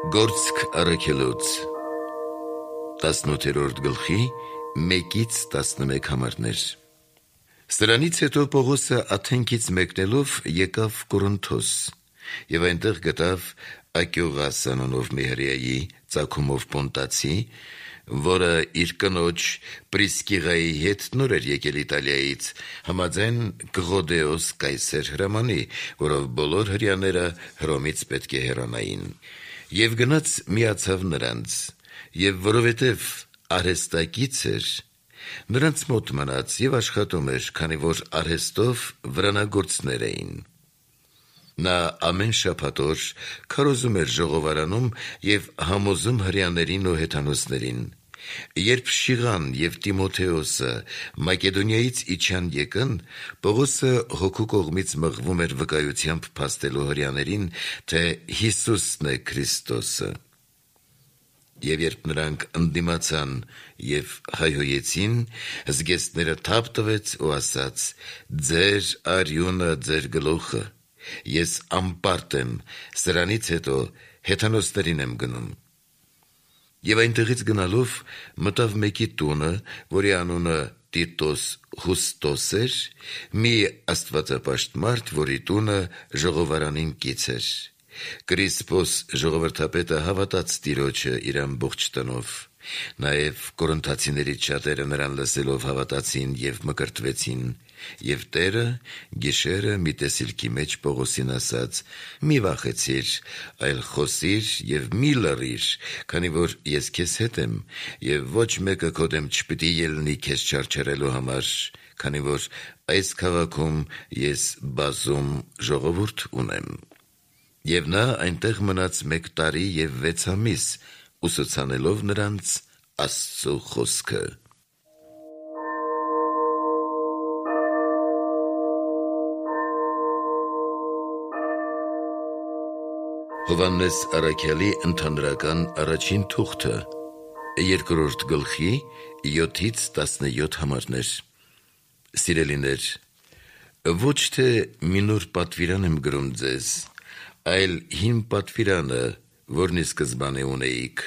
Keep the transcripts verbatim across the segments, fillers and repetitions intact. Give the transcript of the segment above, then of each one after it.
Գործք առաքելոց տասնութերորդ գլխի մեկից տասնմեկ համարներ։ Սրանից հետո Պողոսը Աթենքից մեկնելով եկավ Կորինթոս և այնտեղ գտավ Ակիլղաս անունով մի հրեայի, ծագումով պոնտացի, որը իր կնոջ Պրիսկիլայի հետ նոր էր եկել Իտալիայից, համաձայն Կղոդեոս կայսեր հրամանի, որով բոլոր հրեաները Հռոմից պետք է հեռանային։ Եվ գնաց միացավ նրանց, և որովհետև արհեստակից էր, նրանց մոտ մնաց և աշխատում էր, քանի որ արհեստով վրանագործներ էին։ Նա ամեն շաբաթ օր քարոզում էր ժողովարանում և համոզում հրեաներին ու հեթանոսներին։ Երբ Շիղան և Տիմոթեոսը Մակեդոնիայից իջան եկան, Պողոսը հոգու կողմից մղվում էր վկայությամբ փաստելու հրեաներին, թե Հիսուսն է Քրիստոսը։ Եվ երբ նրանք ընդդիմացան և հայհոյեցին, զգեստները թափ տվեց ու ասաց. «Ձեր արյունը ձեր գլուխը, ես անպարտ եմ, սրանից հետո հեթանոսներին եմ գնում»։ Եվ այնտեղից գնալով մտավ մեկի տունը, որի անունը Տիտոս Խուստոս էր, մի աստվածապաշտ մարդ, որի տունը ժողովարանին կից էր։ Կրիսպոս ժողովրդապետը հավատաց Տիրոջը իր ամբողջ տնով։ Նաև կորինթացիներից շատերը նրան լսելով հավատացին և մկրտվեցին։ Եվ Տերը գիշերը մի տեսիլքի մեջ Պողոսին ասաց. «Մի վախեցիր, այլ խոսիր և մի լռիր, քանի որ ես քեզ հետ եմ, և ոչ մեկը քո դեմ չպիտի ելնի քեզ չարչարելու համար, քանի որ այս քաղաքում ես բազում ժողովուրդ ունեմ»։ Եվ նա այնտեղ մնաց մեկ տարի և վեց ամիս, ուսուցանելով նրանց Աստծու խոսքը։ Հովհաննես առաքյալի ընդհանրական առաջին թուղթը, երկրորդ գլխի յոթից տասնյոթ համարներ։ Սիրելիներ, ոչ թե մի նոր պատվիրան եմ գրում ձեզ, այլ հին պատվիրանը, որն ի սկզբանե ունեիք,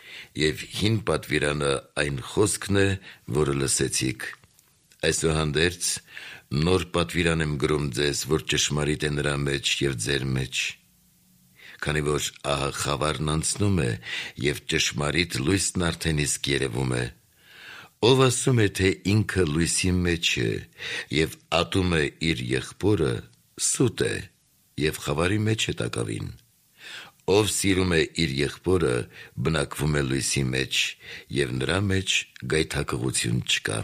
և հին պատվիրանը այն խոսքն է, որը լսեցիք։ Այսուհանդերձ նոր պատվիրան եմ գրում ձեզ, որ ճշմարիտ է նրա մեջ և ձեր մեջ։ Քանի որ ահա խավարն անցնում է, և ճշմարիտ լույսն արդեն իսկ երևում է։ Ով ասում է, թե ինքը լույսի մեջ է, և ատում է իր եղբորը, սուտ է և խավարի մեջ է տակավին։ Ով սիրում է իր եղբորը, բնակվում է լույսի մեջ, և նրա մեջ գայթակղություն չկա։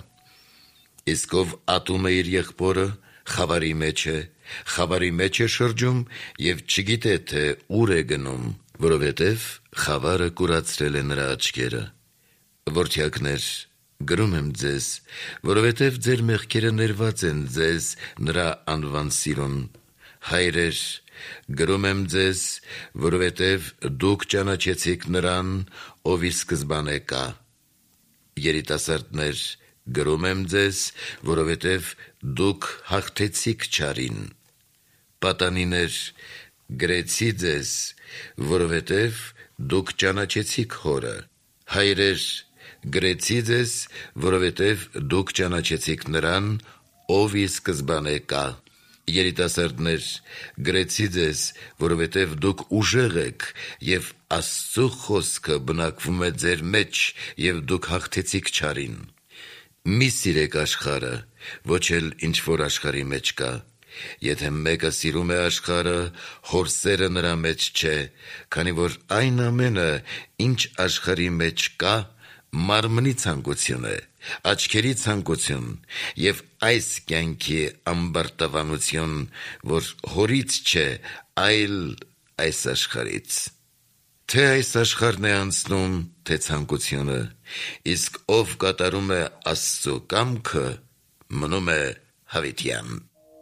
Իսկ ով ատում է իր եղբորը, խավարի մեջ է, խավարի մեջ է շրջում և չգիտե, թե ուր է գնում, որովհետև խավարը կուրացրել է նրա աչքերը։ Որդյակներ, գրում եմ ձեզ, որովհետև ձեր մեղքերը ներված են ձեզ նրա անվան սիրուն։ Հայրեր, գրում եմ ձեզ, որովհետև դուք ճանաչեցիք նրան, ով ի սկզբանե կա։ Երիտասարդներ, գրում եմ ձեզ, որովհետև դուք հաղթեցիք չարին։ Պատանիներ, գրեցի ձեզ, որովհետև դուք ճանաչեցիք հորը։ Հայրեր, գրեցի ձեզ, որովհետև դուք ճանաչեցիք նրան, ով ի սկզբանե կա։ Երիտասարդներ, գրեցի ձեզ, որովհետև դուք ուժեղ եք, և Աստծու խոսքը բնակվում է ձեր մեջ, և դուք հաղթեցիք չարին։ Մի սիրեք աշխարհը, ոչ էլ ինչ որ աշխարհի մեջ կա։ Եթե մեկը սիրում է աշխարհը, հոր սերը նրա մեջ չէ, քանի որ այն ամենը, ինչ աշխարհի մեջ կա, մարմնի ցանկություն է, աչքերի ցանկություն և այս կյանքի ամբարտավանություն, որ հորից չէ, այլ այս աշխարհից։ Թե այս աշխարհն է անցնում, թե ցանկությունը, իսկ ով կատարում է Աստծու կամքը, մնում է հավիտյան։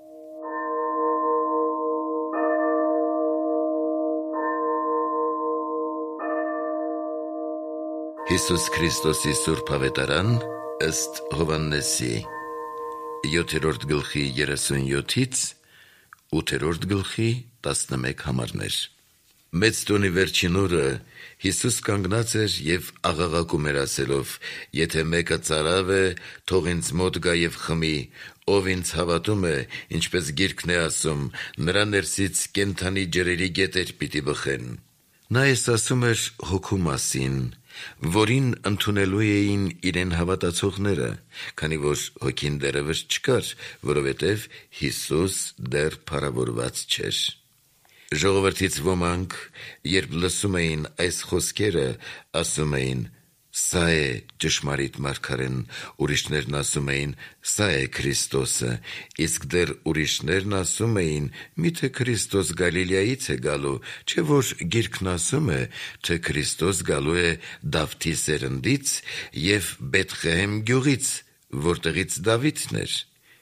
Հիսուս Քրիստոսի Սուրբ Ավետարան ըստ Հովհաննեսի, յոթերորդ գլխի երեսունյոթից ութերորդ գլխի տասնմեկ համարներ։ Մեծ տոնի վերջին օրը Հիսուս կանգնած էր և աղաղակում էր ասելով. «Եթե մեկը ծարավ է, թող ինձ մոտ գա և խմի, ով ինձ հավատում է, ինչպես գիրքն է ասում, նրա ներսից կենդանի ջրերի գետեր պիտի բխեն»։ Նա այս ասում էր հոգու մասին, որին ընդունելու էին իրեն հավատացողները, քանի որ հոգին դեռևս չկար, որովհետև Հիսուս դեռ փառավորված չէր։ Ժողովրդից ոմանք, երբ լսում էին այս խոսքերը, ասում էին. «Սա է ճշմարիտ մարգարեն», ուրիշներն ասում էին. «Սա է Քրիստոսը», իսկ դեռ ուրիշներն ասում էին. «Միթե Քրիստոս Գալիլեայից է գալու, չէ՞ որ գիրքն ասում է, թե Քրիստոս գալու է Դավթի սերնդից և Բեթղեհեմ գյուղից, որտեղից Դավիթն էր»։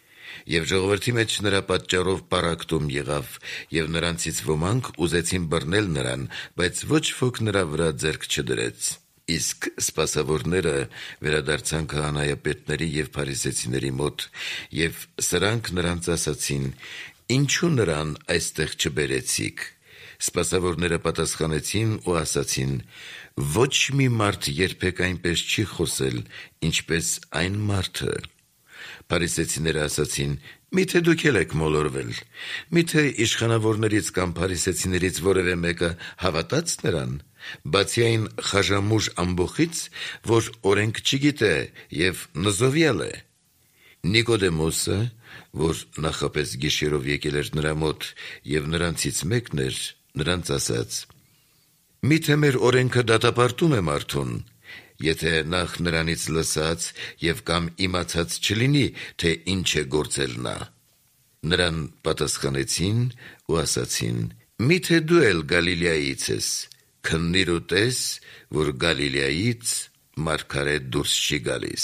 Եվ ժողովրդի մեջ նրա պատճառով պառակտում եղավ, և նրանցից ոմանք ուզեցին բռնել նրան, բայց ոչ ոք նրա վրա ձեռք չդրեց։ Իսկ սպասավորները վերադարձան քահանայապետների և փարիսեցիների մոտ, և սրանք նրանց ասացին. «Ինչու նրան այստեղ չբերեցիք»։ Սպասավորները պատասխանեցին ու ասացին. «Ոչ մի մարդ երբեք այնպես չի խոսել, ինչպես այն մարդը»։ Փարիսեցիները ասացին. «Միթե դուք էլ եք մոլորվել. միթե իշխանավորներից կամ փարիսեցիներից որևէ մեկը հավատա՞ց նրան, բացի այն խաժամուժ ամբոխից, որ օրենք չգիտե և նզովյալ է»։ Նիկոդեմոսը, որ նախապես գիշերով եկել էր նրա մոտ և նրանցից մեկն էր, նրանց ասաց. «Միթե մեր օրենքը դատապարտում է մարդուն, եթե նախ նրանից լսած և կամ իմացած չլինի, թե ինչ է գործել նա»։ Նրան պատասխանեցին ու ասացին. «Միթե դու էլ Գալիլեայից ես, քննիր ու տես, որ Գալիլեայից մարգարե դուրս չի գալիս»։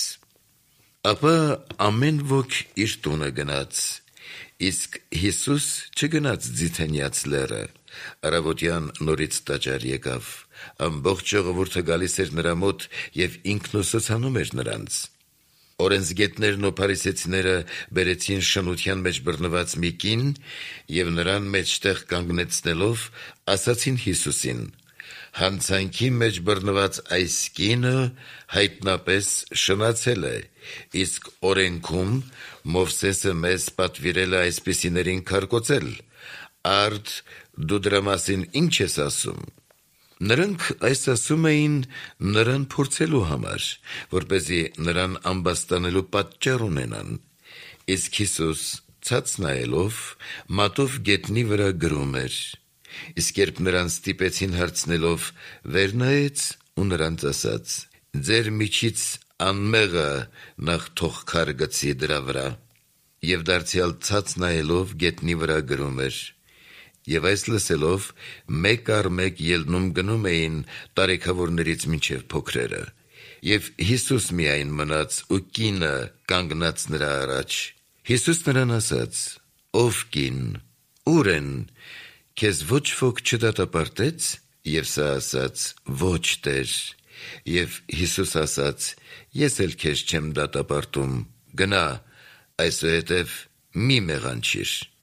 Ապա ամեն ոք իր տունը գնաց, իսկ Հիսուս չգնաց Ձիթենյաց լեռը։ Առավոտյան նորից տաճար եկավ, ամբողջ ժողովուրդը գալիս էր նրա մոտ և ինքնուսուցանում էր նրանց։ Օրենսգետներն ու փարիսեցիները բերեցին շնության մեջ բռնված մի կին և նրան մեջտեղ կանգնեցնելով, ասացին Հիսուսին. «Հանցանքի մեջ բռնված այս կինը հայտնապես շնացել է, իսկ օրենքում Մովսեսը մեզ պատվիրել է այսպիսիներին քարկոծել, արդ դու դրա մասին ի՞նչ ես ասում»։ Նրանք այս ասում էին նրան փորձելու համար, որպեսզի նրան ամբաստանելու պատճառ ունենան։ Իսկ Հիսուս ցած նայելով, մատով գետնի վրա գրում էր։ Իսկ երբ նրան ստիպեցին հարցնելով, վեր նայեց ու նրանց ասաց. «Ձեր միջից անմեղը նախ թող քար գցի դրա վրա»։ Եվ դարձյալ ցած նայելով գետնի վրա գրում էր։ Եվ այս լսելով, մեկ առ մեկ ելնում գնում էին տարեքավորներից մինչև փոքրերը։ Եվ Հիսուս միայն մնաց ու կինը կանգնած նրա առաջ։ Հիսուս նրան ասաց. «Ով կին, ո՞ւր են, քեզ ոչ ոք չդատապարտե՞ց»։ Եվ սա ասաց. «Ոչ, Տեր»։ Եվ Հիսուս ասաց. «Ես էլ քեզ չեմ դատապարտում, գնա, այսուհետև մի մեղանչիր»։